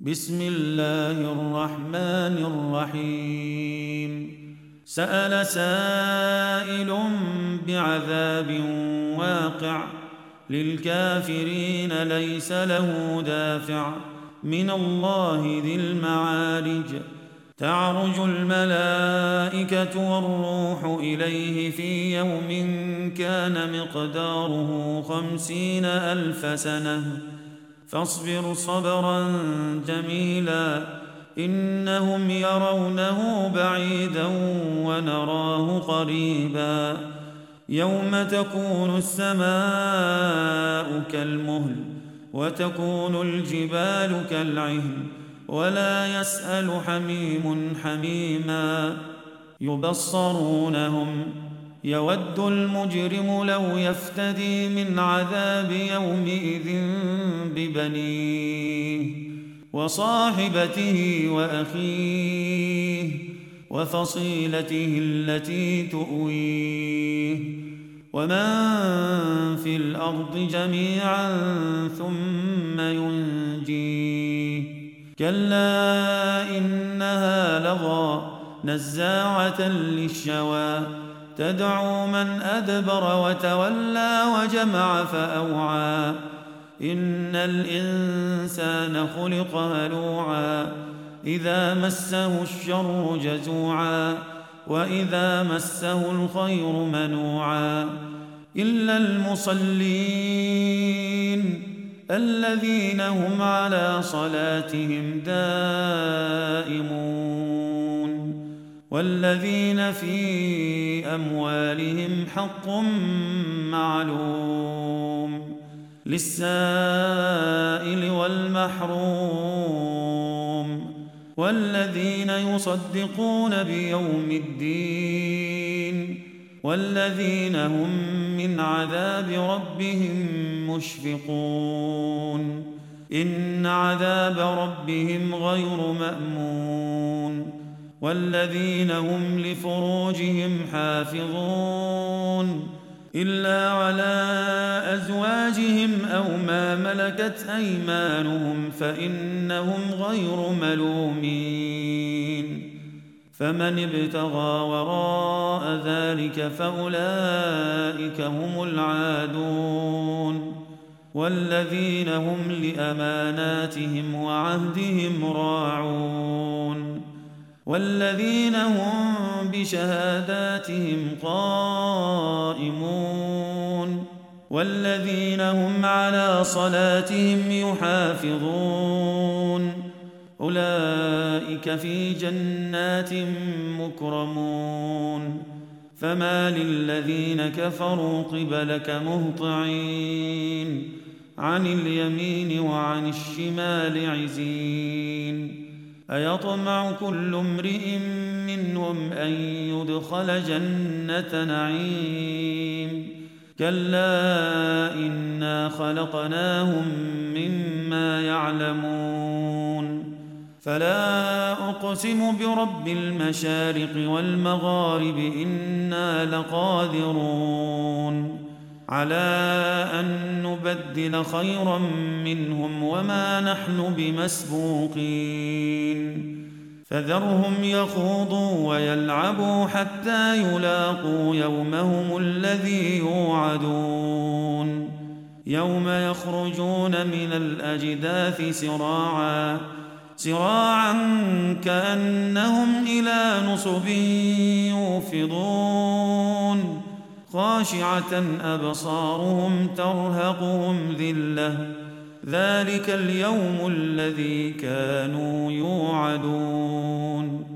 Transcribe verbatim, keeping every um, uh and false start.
بسم الله الرحمن الرحيم سأل سائل بعذاب واقع للكافرين ليس له دافع من الله ذي المعارج تعرج الملائكة والروح إليه في يوم كان مقداره خمسين ألف سنة فاصبر صبرا جميلا إنهم يرونه بعيدا ونراه قريبا يوم تكون السماء كالمهل وتكون الجبال كالعهن ولا يسأل حميم حميما يبصرونهم يود المجرم لو يفتدي من عذاب يومئذ ببنيه وصاحبته وأخيه وفصيلته التي تؤويه ومن في الأرض جميعا ثم ينجيه كلا إنها لظى نزاعة للشوى تدعو من أدبر وتولى وجمع فأوعى إن الإنسان خلق هلوعا إذا مسه الشر جزوعا وإذا مسه الخير منوعا إلا المصلين الذين هم على صلاتهم دائمون والذين في أموالهم حق معلوم للسائل والمحروم والذين يصدقون بيوم الدين والذين هم من عذاب ربهم مشفقون إن عذاب ربهم غير مأمون والذين هم لفروجهم حافظون إلا على أزواجهم أو ما ملكت أيمانهم فإنهم غير ملومين فمن ابتغى وراء ذلك فأولئك هم العادون والذين هم لأماناتهم وعهدهم راعون والذين هم بشهاداتهم قائمون والذين هم على صلاتهم يحافظون أولئك في جنات مكرمون فما للذين كفروا قبلك مهطعين عن اليمين وعن الشمال عزين أيطمع كل امرئ منهم أن يدخل جنة نعيم كلا إنا خلقناهم مما يعلمون فلا أقسم برب المشارق والمغارب إنا لقادرون على أن نبدل خيرا منهم وما نحن بمسبوقين فذرهم يخوضوا ويلعبوا حتى يلاقوا يومهم الذي يوعدون يوم يخرجون من الأجداث سراعا سراعا كأنهم إلى نصب يوفضون خاشعة أبصارهم ترهقهم ذلة ذلك اليوم الذي كانوا يوعدون